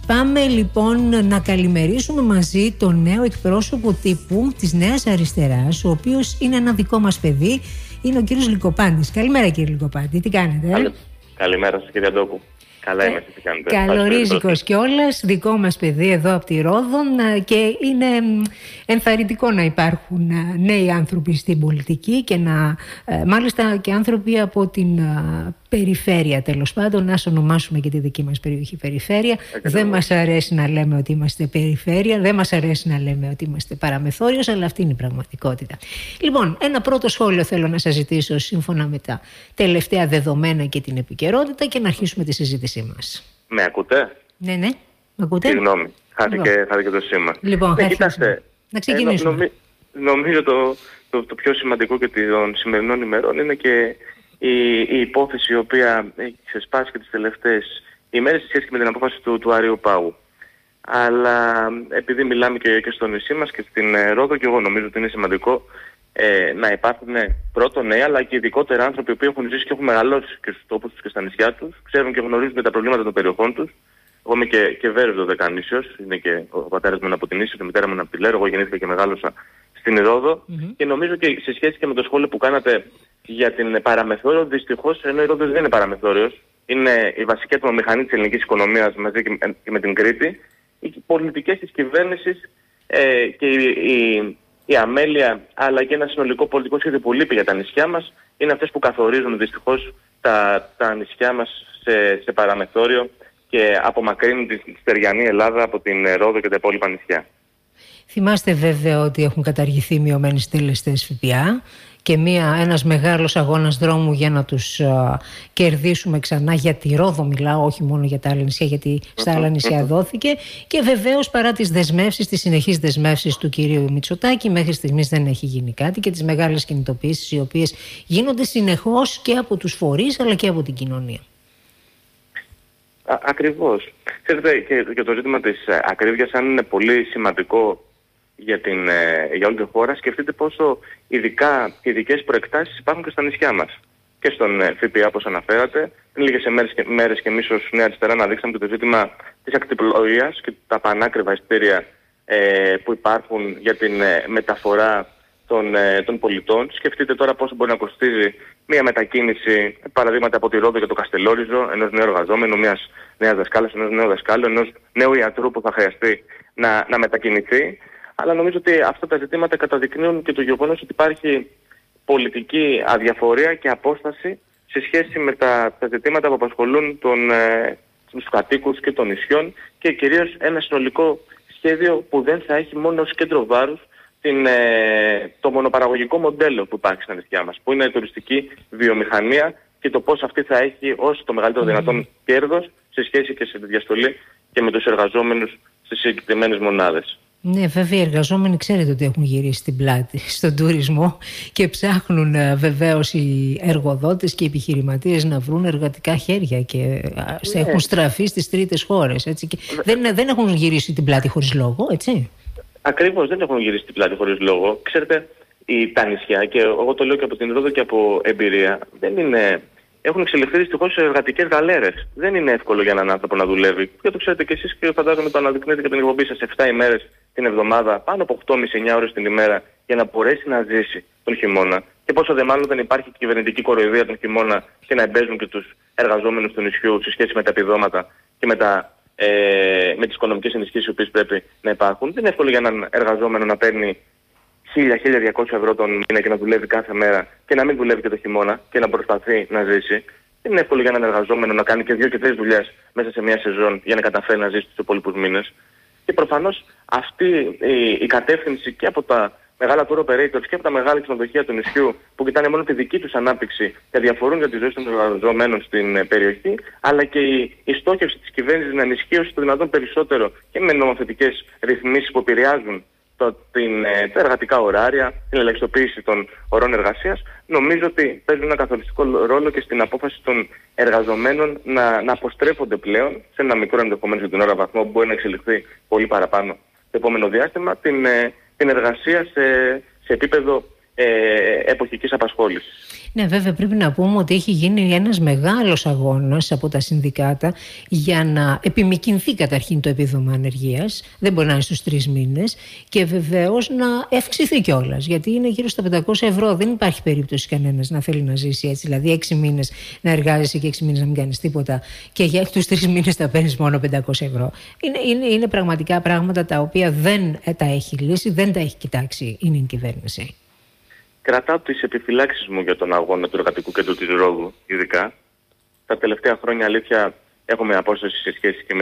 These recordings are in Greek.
Πάμε λοιπόν να καλημερίσουμε μαζί τον νέο εκπρόσωπο τύπου της Νέας Αριστεράς, ο οποίος είναι ένα δικό μας παιδί, είναι ο κύριος Λυκοπάντης. Καλημέρα κύριε Λυκοπάντη, τι κάνετε? Καλημέρα σας κύριε Αντώκου. Καλά είμαστε, τι κάνετε? Καλορίζικος κιόλας, δικό μας παιδί εδώ από τη Ρόδο, και είναι ενθαρρυντικό να υπάρχουν νέοι άνθρωποι στην πολιτική και μάλιστα και άνθρωποι από την περιφέρεια, τέλος πάντων, να ονομάσουμε και τη δική μας περιοχή περιφέρεια. Δεν μας αρέσει να λέμε ότι είμαστε περιφέρεια, δεν μας αρέσει να λέμε ότι είμαστε παραμεθόριος, αλλά αυτή είναι η πραγματικότητα. Λοιπόν, ένα πρώτο σχόλιο θέλω να σας ζητήσω σύμφωνα με τα τελευταία δεδομένα και την επικαιρότητα και να αρχίσουμε τη συζήτησή μας. Με ακούτε? Ναι, με ακούτε? Συγγνώμη, χάθηκε το σήμα. Λοιπόν, κοιτάξτε, να ξεκινήσουμε. Νομίζω το πιο σημαντικό και των σημερινών ημερών είναι και η υπόθεση η οποία έχει ξεσπάσει και τις τελευταίες ημέρες σε σχέση με την απόφαση του Αριού Πάγου. Αλλά επειδή μιλάμε και στο νησί μας και στην Ρόδο, και εγώ νομίζω ότι είναι σημαντικό να υπάρχουν πρώτον νέοι, αλλά και ειδικότερα άνθρωποι που έχουν ζήσει και έχουν μεγαλώσει και στους τόπους τους και στα νησιά τους, ξέρουν και γνωρίζουν τα προβλήματα των περιοχών τους. Εγώ είμαι και Βέρος Δωδεκανήσιος, είναι και ο πατέρας μου από την Ίσο, η μητέρα μου από τη Λέρο, εγώ γεννήθηκα και μεγάλωσα στην Ρόδο. Και νομίζω και σε σχέση και με το σχόλιο που κάνατε για την παραμεθόριο, δυστυχώς, ενώ η Ρόδος δεν είναι παραμεθόριος, είναι η βασική ατμομηχανή της ελληνικής οικονομίας μαζί και με την Κρήτη, οι πολιτικές της κυβέρνησης και η αμέλεια, αλλά και ένα συνολικό πολιτικό σχέδιο που λείπει για τα νησιά μας, είναι αυτές που καθορίζουν δυστυχώς τα νησιά μας σε παραμεθόριο και απομακρύνουν τη στεριανή Ελλάδα από την Ρόδο και τα υπόλοιπα νησιά. Θυμάστε βέβαια ότι έχουν καταργηθεί μειωμένοι συντελεστές ΦΠΑ και ένας μεγάλος αγώνας δρόμου για να τους κερδίσουμε ξανά, για τη Ρόδο μιλάω, όχι μόνο για τα άλλα νησιά, γιατί στα άλλα νησιά δόθηκε, και βεβαίως παρά τις δεσμεύσεις, τις συνεχείς δεσμεύσεις του κυρίου Μητσοτάκη, μέχρι στιγμής δεν έχει γίνει κάτι, και τις μεγάλες κινητοποιήσεις οι οποίες γίνονται συνεχώς και από τους φορείς αλλά και από την κοινωνία. Ακριβώς. Ξέρετε, και το ζήτημα της ακρίβειας, αν είναι πολύ σημαντικό για όλη τη χώρα, σκεφτείτε πόσο ειδικές προεκτάσεις υπάρχουν και στα νησιά μας. Και στον ΦΠΑ, όπως αναφέρατε, πριν λίγες μέρες και εμείς ως Νέα Αριστερά αναδείξαμε το ζήτημα της ακτιπλοείας και τα πανάκριβα εισιτήρια που υπάρχουν για την μεταφορά των πολιτών. Σκεφτείτε τώρα πόσο μπορεί να κοστίζει μια μετακίνηση, παραδείγματα από τη Ρόδο για το Καστελόριζο, ενός νέου εργαζόμενου, μιας νέας δασκάλας, ενός νέου δασκάλου, ενός νέου ιατρού που θα χρειαστεί να μετακινηθεί. Αλλά νομίζω ότι αυτά τα ζητήματα καταδεικνύουν και το γεγονός ότι υπάρχει πολιτική αδιαφορία και απόσταση σε σχέση με τα ζητήματα που απασχολούν τους κατοίκους και των νησιών, και κυρίως ένα συνολικό σχέδιο που δεν θα έχει μόνο ως κέντρο βάρους το μονοπαραγωγικό μοντέλο που υπάρχει στα νησιά μας, που είναι η τουριστική βιομηχανία, και το πώς αυτή θα έχει όσο το μεγαλύτερο δυνατόν κέρδος σε σχέση και σε διαστολή και με τους εργαζόμενους στις συγκεκριμένες μονάδες. Ναι, βέβαια οι εργαζόμενοι ξέρετε ότι έχουν γυρίσει την πλάτη στον τουρισμό και ψάχνουν βεβαίως οι εργοδότες και οι επιχειρηματίες να βρουν εργατικά χέρια και έχουν στραφεί στις τρίτες χώρες. Έτσι, και δεν έχουν γυρίσει την πλάτη χωρίς λόγο, έτσι. Ακριβώς, δεν έχουν γυρίσει την πλάτη χωρίς λόγο. Ξέρετε, τα νησιά, και εγώ το λέω και από την Ρόδο και από εμπειρία, έχουν εξελιχθεί δυστυχώς σε εργατικές γαλέρες. Δεν είναι εύκολο για έναν άνθρωπο να δουλεύει. Και το ξέρετε και εσείς, και φαντάζομαι το αναδεικνύετε και την εκπομπή σας, 7 ημέρες την εβδομάδα, πάνω από 8,5-9 ώρες την ημέρα, για να μπορέσει να ζήσει τον χειμώνα. Και πόσο δε μάλλον δεν υπάρχει κυβερνητική κοροϊδία τον χειμώνα και να εμπέζουν και τους εργαζόμενους του νησιού σε σχέση με τα επιδόματα και με τις οικονομικές ενισχύσεις οι οποίες πρέπει να υπάρχουν. Δεν είναι εύκολο για έναν εργαζόμενο να παίρνει 1.000-1.200 ευρώ τον μήνα και να δουλεύει κάθε μέρα και να μην δουλεύει και το χειμώνα και να προσπαθεί να ζήσει. Δεν είναι εύκολο για έναν εργαζόμενο να κάνει και 2 και 3 δουλειές μέσα σε μια σεζόν για να καταφέρει να ζήσει τους υπόλοιπους μήνες. Και προφανώς αυτή η κατεύθυνση και από τα μεγάλα tour operators και από τα μεγάλα ξενοδοχεία του νησιού, που κοιτάνε μόνο τη δική τους ανάπτυξη και αδιαφορούν για τη ζωή των εργαζομένων στην περιοχή, αλλά και η στόχευση της κυβέρνησης να ενισχύει όσο το δυνατόν περισσότερο και με νομοθετικές ρυθμίσεις που επηρεάζουν τα εργατικά ωράρια, την ελαχιστοποίηση των ωρών εργασίας, νομίζω ότι παίζουν ένα καθοριστικό ρόλο και στην απόφαση των εργαζομένων να αποστρέφονται πλέον σε ένα μικρό ενδεχομένως για την ώρα βαθμό που μπορεί να εξελιχθεί πολύ παραπάνω το επόμενο διάστημα, την εργασία σε επίπεδο εποχικής απασχόλησης. Ναι, βέβαια πρέπει να πούμε ότι έχει γίνει ένας μεγάλος αγώνας από τα συνδικάτα για να επιμικρυνθεί καταρχήν το επίδομα ανεργίας. Δεν μπορεί να είναι στους 3 μήνες και βεβαίως να αυξηθεί κιόλας, γιατί είναι γύρω στα 500 ευρώ. Δεν υπάρχει περίπτωση κανένας να θέλει να ζήσει έτσι. Δηλαδή 6 μήνες να εργάζεσαι και 6 μήνες να μην κάνεις τίποτα και για τους 3 μήνες θα παίρνεις μόνο 500 ευρώ. Είναι πραγματικά πράγματα τα οποία δεν τα έχει λύσει, δεν τα έχει κοιτάξει η κυβέρνηση. Κρατάω τις επιφυλάξεις μου για τον αγώνα του Εργατικού Κέντρου της Ρόδου, ειδικά. Τα τελευταία χρόνια, αλήθεια, έχουμε απόσταση σε σχέση και με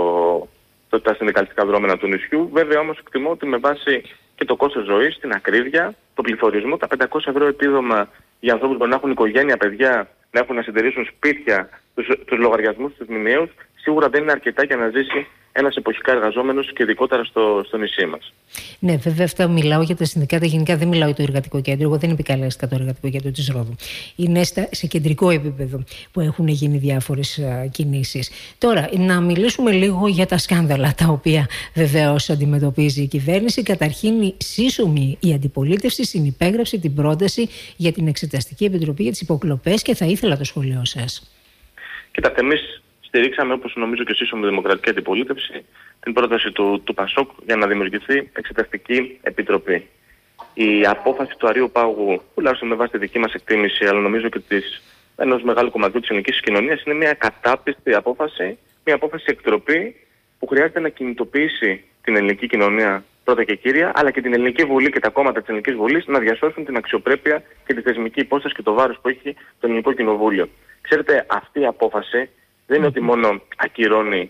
τα συνδικαλιστικά δρόμενα του νησιού. Βέβαια, όμως, εκτιμώ ότι με βάση και το κόστος ζωής, την ακρίβεια, το πληθωρισμό, τα 500 ευρώ επίδομα για ανθρώπους που να έχουν οικογένεια, παιδιά, να έχουν να συντηρήσουν σπίτια, τους λογαριασμούς, τους μηνιαίους, σίγουρα δεν είναι αρκετά για να ζήσει ένας εποχικά εργαζόμενος και ειδικότερα στο νησί μας. Ναι, βέβαια, αυτά μιλάω για τα συνδικάτα. Γενικά δεν μιλάω για το Εργατικό Κέντρο. Εγώ δεν επικαλέστηκα το Εργατικό Κέντρο της Ρόδου. Είναι σε κεντρικό επίπεδο που έχουν γίνει διάφορες κινήσεις. Τώρα, να μιλήσουμε λίγο για τα σκάνδαλα τα οποία βεβαίως αντιμετωπίζει η κυβέρνηση. Καταρχήν, σύσσωμη η αντιπολίτευση συνυπέγραψε την πρόταση για την Εξεταστική Επιτροπή για τις υποκλοπές και θα ήθελα το σχολείο σας. Κοιτάξτε, εμείς στηρίξαμε, όπως νομίζω και εσείς, με Δημοκρατική Αντιπολίτευση, την πρόταση του ΠΑΣΟΚ για να δημιουργηθεί Εξεταστική Επιτροπή. Η απόφαση του Αρείου Πάγου, τουλάχιστον με βάση τη δική μας εκτίμηση, αλλά νομίζω και ενός μεγάλου κομματιού της ελληνικής κοινωνίας, είναι μια κατάπιστη απόφαση, μια απόφαση εκτροπή που χρειάζεται να κινητοποιήσει την ελληνική κοινωνία πρώτα και κύρια, αλλά και την Ελληνική Βουλή και τα κόμματα της Ελληνικής Βουλής να διασώσουν την αξιοπρέπεια και τη θεσμική υπόσταση και το βάρος που έχει το Ελληνικό Κοινοβούλιο. Ξέρετε, αυτή η απόφαση δεν είναι ότι μόνο ακυρώνει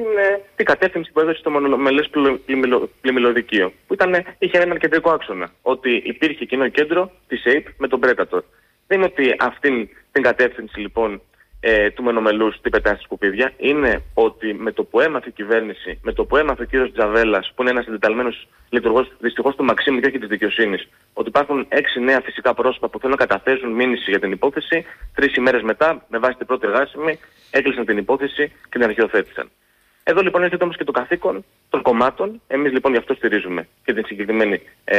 την κατεύθυνση που έδωσε στο μονομελές πλημμυλοδικείο, που είχε έναν κεντρικό άξονα, ότι υπήρχε κοινό κέντρο της ΑΕΠ με τον Predator. Δεν είναι ότι αυτήν την κατεύθυνση λοιπόν του μονομελούς την πετάει στα σκουπίδια, είναι ότι με το που έμαθε η κυβέρνηση, με το που έμαθε ο κύριος Τζαβέλας, που είναι ένας εντεταλμένος λειτουργός δυστυχώς του Μαξίμου και όχι της δικαιοσύνης, ότι υπάρχουν 6 νέα φυσικά πρόσωπα που θέλουν να καταθέσουν μήνυση για την υπόθεση, 3 ημέρες μετά, με βάση την πρώτη εργάσιμη, έκλεισαν την υπόθεση και την αρχαιοθέτησαν. Εδώ λοιπόν έρχεται όμως και το καθήκον των κομμάτων. Εμείς λοιπόν γι' αυτό στηρίζουμε και την συγκεκριμένη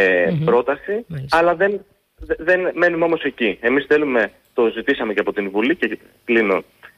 πρόταση, αλλά δεν μένουμε όμως εκεί. Εμείς το ζητήσαμε και από την Βουλή και κλείνω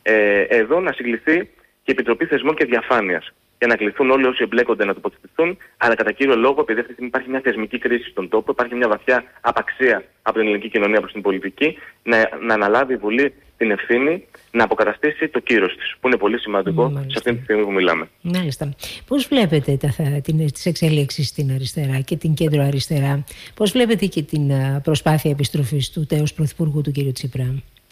εδώ, να συγκληθεί και η Επιτροπή Θεσμών και Διαφάνειας, για να κληθούν όλοι όσοι εμπλέκονται να τοποθετηθούν, αλλά κατά κύριο λόγο, επειδή αυτή τη στιγμή υπάρχει μια θεσμική κρίση στον τόπο, υπάρχει μια βαθιά απαξία από την ελληνική κοινωνία προς την πολιτική, να αναλάβει η Βουλή την ευθύνη να αποκαταστήσει το κύρος της, που είναι πολύ σημαντικό σε αυτή τη στιγμή που μιλάμε. Μάλιστα. Πώς βλέπετε τις εξελίξεις στην αριστερά και την κέντρο αριστερά, πώς βλέπετε και την προσπάθεια επιστροφής του τέως Πρωθυπουργού του κ. Τσίπρα?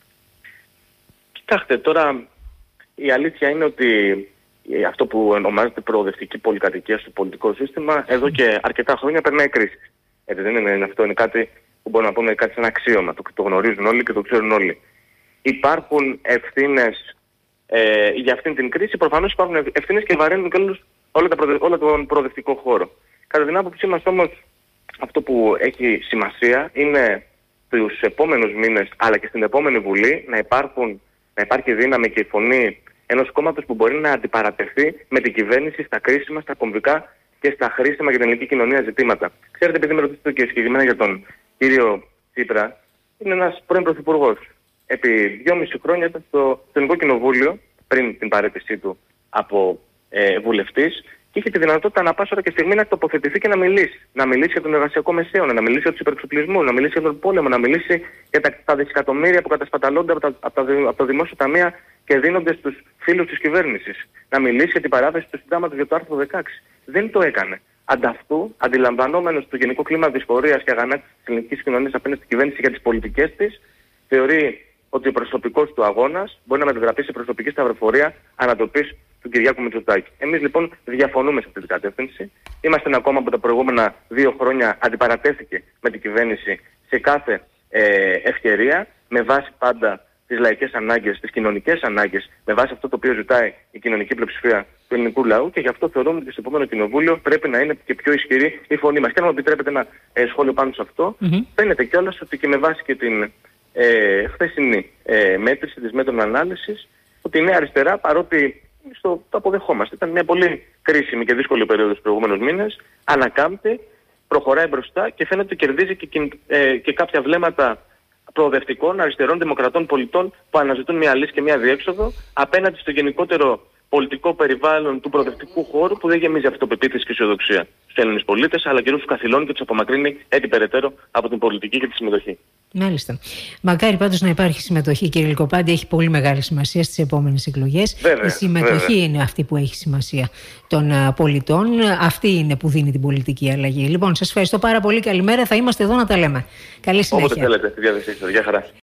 Κοιτάξτε, τώρα η αλήθεια είναι ότι αυτό που ονομάζεται προοδευτική πολυκατοικία στο πολιτικό σύστημα εδώ και αρκετά χρόνια περνάει κρίση. Δεν είναι αυτό, είναι κάτι που μπορούμε να πούμε κάτι σαν αξίωμα. Το γνωρίζουν όλοι και το ξέρουν όλοι. Υπάρχουν ευθύνες για αυτήν την κρίση. Προφανώς υπάρχουν ευθύνες και βαραίνουν και όλο τον προοδευτικό χώρο. Κατά την άποψή μας όμως, αυτό που έχει σημασία είναι τους επόμενους μήνες, αλλά και στην επόμενη Βουλή, να υπάρχει δύναμη και η φωνή ενός κόμματος που μπορεί να αντιπαρατεθεί με την κυβέρνηση στα κρίσιμα, στα κομβικά και στα χρήσιμα για την ελληνική κοινωνία ζητήματα. Ξέρετε, επειδή με ρωτήσετε και συγκεκριμένα για τον κύριο Τσίπρα, είναι ένας πρώην πρωθυπουργός. Επί 2,5 χρόνια ήταν στο Ελληνικό Κοινοβούλιο, πριν την παραίτησή του από βουλευτής, και είχε τη δυνατότητα να πάσα ώρα και στιγμή να τοποθετηθεί και να μιλήσει. Να μιλήσει για τον εργασιακό μεσαίωνα, να μιλήσει για τους υπερεξοπλισμούς, να μιλήσει για τον πόλεμο, να μιλήσει για τα δισεκατομμύρια που κατασπαταλώνται από τα δημόσια ταμεία και δίνονται στους φίλους της κυβέρνησης. Να μιλήσει για την παράδοση του συντάγματος για το άρθρο 16. Δεν το έκανε. Ανταυτού, αντιλαμβανόμενος το γενικό κλίμα δυσφορίας και αγανάκτησης της ελληνικής κοινωνίας απέναντι στην κυβέρνηση για τις πολιτικές της, θεωρεί ότι ο προσωπικός του αγώνας μπορεί να μετατραπεί σε προσωπική σταυροφορία ανατοπής του Κυριάκου Μητσοτάκη. Εμείς λοιπόν διαφωνούμε σε αυτή την κατεύθυνση. Είμαστε ένα κόμμα που τα προηγούμενα 2 χρόνια αντιπαρατέθηκε με την κυβέρνηση σε κάθε ευκαιρία, με βάση πάντα τις λαϊκές ανάγκες, τις κοινωνικές ανάγκες, με βάση αυτό το οποίο ζητάει η κοινωνική πλειοψηφία του ελληνικού λαού, και γι' αυτό θεωρούμε ότι στο επόμενο κοινοβούλιο πρέπει να είναι και πιο ισχυρή η φωνή μας. Και αν μου επιτρέπετε ένα σχόλιο πάνω σε αυτό, φαίνεται κιόλας ότι και με βάση και την χθεσινή μέτρηση της μέτρων ανάλυσης, ότι η Νέα Αριστερά, παρότι το αποδεχόμαστε, ήταν μια πολύ κρίσιμη και δύσκολη περίοδο στους προηγούμενους μήνες, ανακάμπτει, προχωράει μπροστά και φαίνεται ότι κερδίζει και κάποια βλέμματα προοδευτικών, αριστερών, δημοκρατών πολιτών που αναζητούν μια λύση και μια διέξοδο απέναντι στο γενικότερο πολιτικό περιβάλλον του προοδευτικού χώρου που δεν γεμίζει αυτοπεποίθηση και αισιοδοξία στους Έλληνες πολίτες, αλλά και τους καθυλώνει και τους απομακρύνει έτσι περαιτέρω από την πολιτική και τη συμμετοχή. Μάλιστα. Μακάρι πάντως να υπάρχει συμμετοχή, κύριε Λυκοπάντη. Έχει πολύ μεγάλη σημασία στις επόμενες εκλογές. Βέβαια, η συμμετοχή βέβαια. είναι αυτή που έχει σημασία των πολιτών. Αυτή είναι που δίνει την πολιτική αλλαγή. Λοιπόν, σας ευχαριστώ πάρα πολύ. Καλημέρα. Θα είμαστε εδώ να τα λέμε. Καλή συνέχεια. Όποτε θέλετε, στη διάθεσή σας. Γεια χαρά.